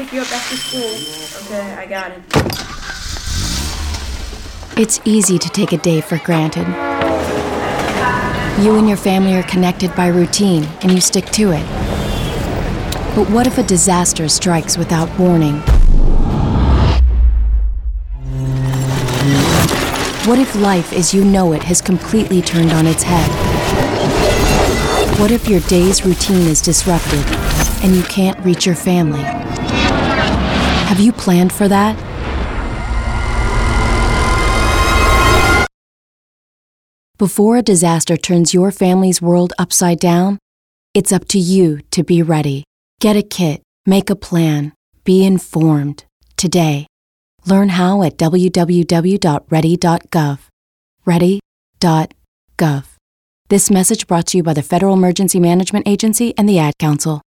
pick you up after school. Okay, I got it. It's easy to take a day for granted. You and your family are connected by routine, and you stick to it. But what if a disaster strikes without warning? What if life as you know it has completely turned on its head? What if your day's routine is disrupted and you can't reach your family? Have you planned for that? Before a disaster turns your family's world upside down, it's up to you to be ready. Get a kit, make a plan, be informed. Today. Learn how at www.ready.gov. Ready.gov. This message brought to you by the Federal Emergency Management Agency and the Ad Council.